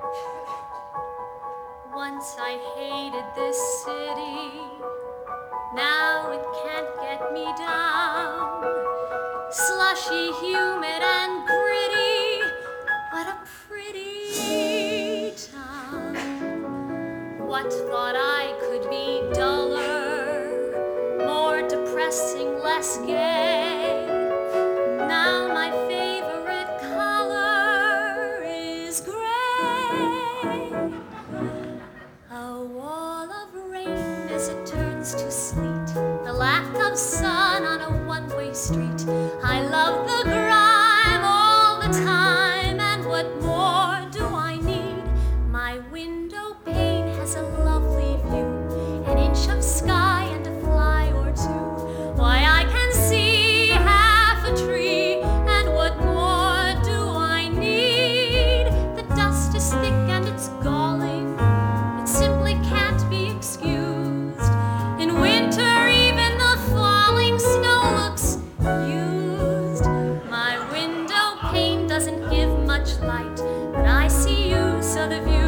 Once I hated this city, now it can't get me down. Slushy, humid, and gritty, what a pretty town. What thought I could be duller, more depressing, less gay? Now my favorite color is gray. A wall of rain as it turns to sleet, the lack of sun on a one-way street. I love the grime all the time, and what more do I need? My window pane has a lovely view, an inch of sky and a fly or two. Why, I can see half a tree, and what more do I need? The dust is thick and it's galling, it simply can't be excused. In winter even the falling snow looks used. My window pane doesn't give much light, but I see you, so the view